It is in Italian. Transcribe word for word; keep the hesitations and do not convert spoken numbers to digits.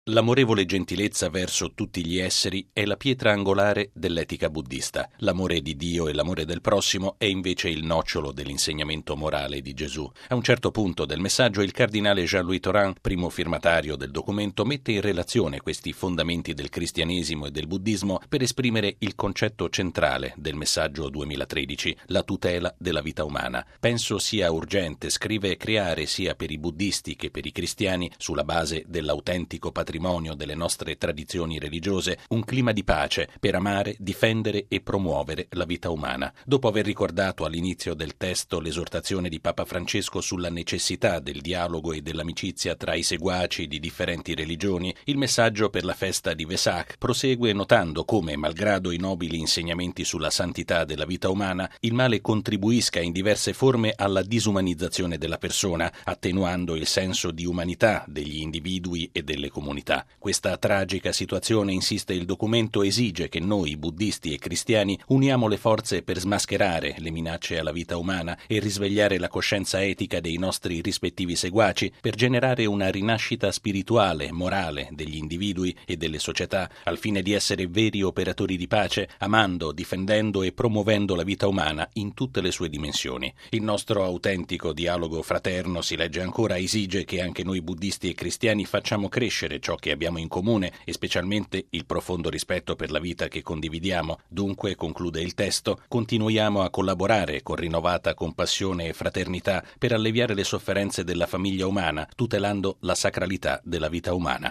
L'amorevole gentilezza verso tutti gli esseri è la pietra angolare dell'etica buddista. L'amore di Dio e l'amore del prossimo è invece il nocciolo dell'insegnamento morale di Gesù. A un certo punto del messaggio il cardinale Jean-Louis Tauran, primo firmatario del documento, mette in relazione questi fondamenti del cristianesimo e del buddismo per esprimere il concetto centrale del messaggio duemilatredici, la tutela della vita umana. Penso sia urgente, scrive, creare sia per i buddisti che per i cristiani, sulla base dell'autentico patrimonio patrimonio delle nostre tradizioni religiose, un clima di pace per amare, difendere e promuovere la vita umana. Dopo aver ricordato all'inizio del testo l'esortazione di Papa Francesco sulla necessità del dialogo e dell'amicizia tra i seguaci di differenti religioni, il messaggio per la festa di Vesak prosegue notando come, malgrado i nobili insegnamenti sulla santità della vita umana, il male contribuisca in diverse forme alla disumanizzazione della persona, attenuando il senso di umanità degli individui e delle comunità. Questa tragica situazione, insiste il documento, esige che noi, buddisti e cristiani, uniamo le forze per smascherare le minacce alla vita umana e risvegliare la coscienza etica dei nostri rispettivi seguaci per generare una rinascita spirituale, morale degli individui e delle società, al fine di essere veri operatori di pace, amando, difendendo e promuovendo la vita umana in tutte le sue dimensioni. Il nostro autentico dialogo fraterno, si legge ancora, esige che anche noi buddisti e cristiani facciamo crescere ciò che abbiamo in comune e specialmente il profondo rispetto per la vita che condividiamo. Dunque, conclude il testo, continuiamo a collaborare con rinnovata compassione e fraternità per alleviare le sofferenze della famiglia umana, tutelando la sacralità della vita umana.